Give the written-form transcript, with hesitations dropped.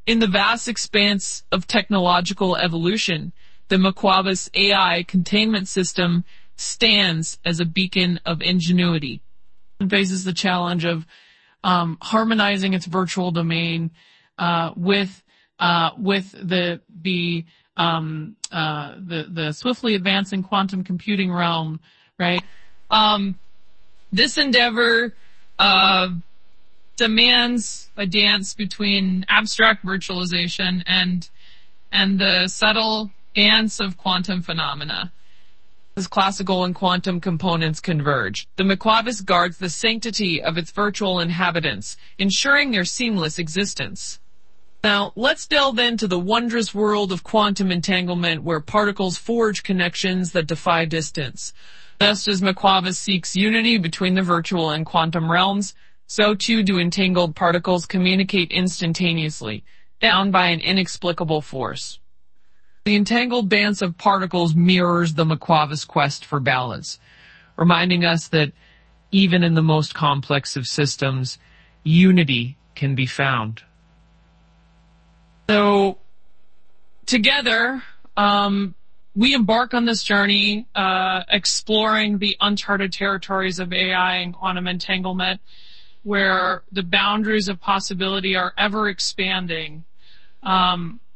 In the vast expanse of technological evolution, the Maquavas AI containment system stands as a beacon of ingenuity. It faces the challenge of harmonizing its virtual domain with the swiftly advancing quantum computing realm, right? This endeavor demands a dance between abstract virtualization and the subtle dance of quantum phenomena. As classical and quantum components converge, the Maquavas guards the sanctity of its virtual inhabitants, ensuring their seamless existence. Now, let's delve into the wondrous world of quantum entanglement where particles forge connections that defy distance. Just as Maquavas seeks unity between the virtual and quantum realms, so too do entangled particles communicate instantaneously, bound by an inexplicable force. The entangled dance of particles mirrors the Maquavas quest for balance, reminding us that even in the most complex of systems, unity can be found. So, together, we embark on this journey, exploring the uncharted territories of AI and quantum entanglement, where the boundaries of possibility are ever expanding.